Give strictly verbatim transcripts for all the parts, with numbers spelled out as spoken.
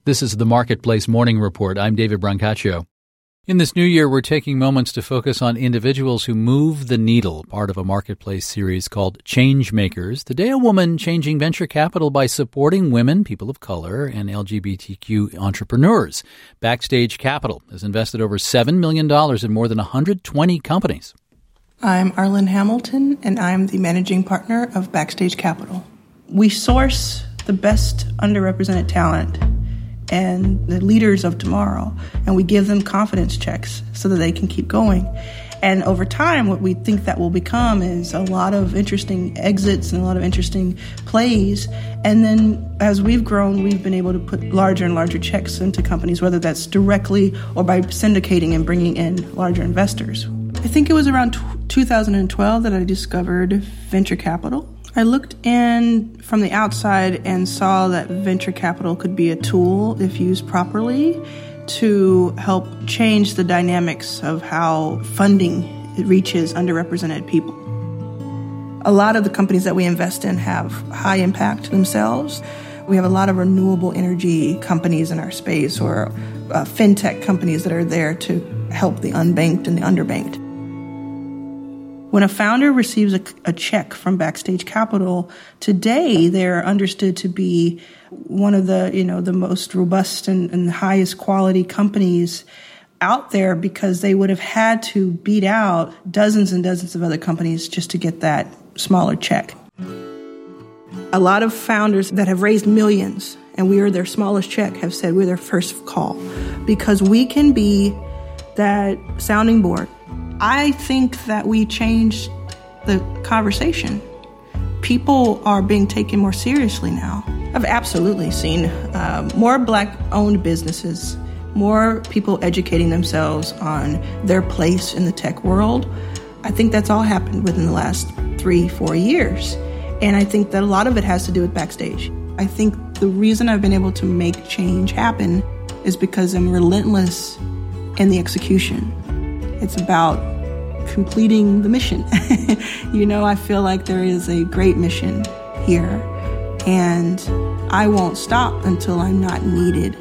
This is the Marketplace Morning Report. I'm David Brancaccio. In this new year, we're taking moments to focus on individuals who move the needle, part of a Marketplace series called Change Makers. Today, a woman changing venture capital by supporting women, people of color, and L G B T Q entrepreneurs. Backstage Capital has invested over seven million dollars in more than one hundred twenty companies. I'm Arlen Hamilton, and I'm the managing partner of Backstage Capital. We source the best underrepresented talent and the leaders of tomorrow, and we give them confidence checks so that they can keep going. And over time, what we think that will become is a lot of interesting exits and a lot of interesting plays. And then as we've grown, we've been able to put larger and larger checks into companies, whether that's directly or by syndicating and bringing in larger investors. I think it was around two thousand twelve that I discovered venture capital. I looked in from the outside and saw that venture capital could be a tool, if used properly, to help change the dynamics of how funding reaches underrepresented people. A lot of the companies that we invest in have high impact themselves. We have a lot of renewable energy companies in our space, or uh, fintech companies that are there to help the unbanked and the underbanked. When a founder receives a, a check from Backstage Capital, today they're understood to be one of the, you know, the most robust and, and highest quality companies out there, because they would have had to beat out dozens and dozens of other companies just to get that smaller check. A lot of founders that have raised millions and we are their smallest check have said we're their first call, because we can be that sounding board. I think that we changed the conversation. People are being taken more seriously now. I've absolutely seen uh, more Black-owned businesses, more people educating themselves on their place in the tech world. I think that's all happened within the last three, four years. And I think that a lot of it has to do with Backstage. I think the reason I've been able to make change happen is because I'm relentless in the execution. It's about completing the mission. You know, I feel like there is a great mission here, and I won't stop until I'm not needed.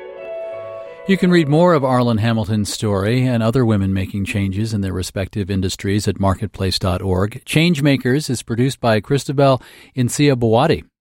You can read more of Arlen Hamilton's story and other women making changes in their respective industries at marketplace dot org. Change Makers is produced by Christabel Incia Bawadi.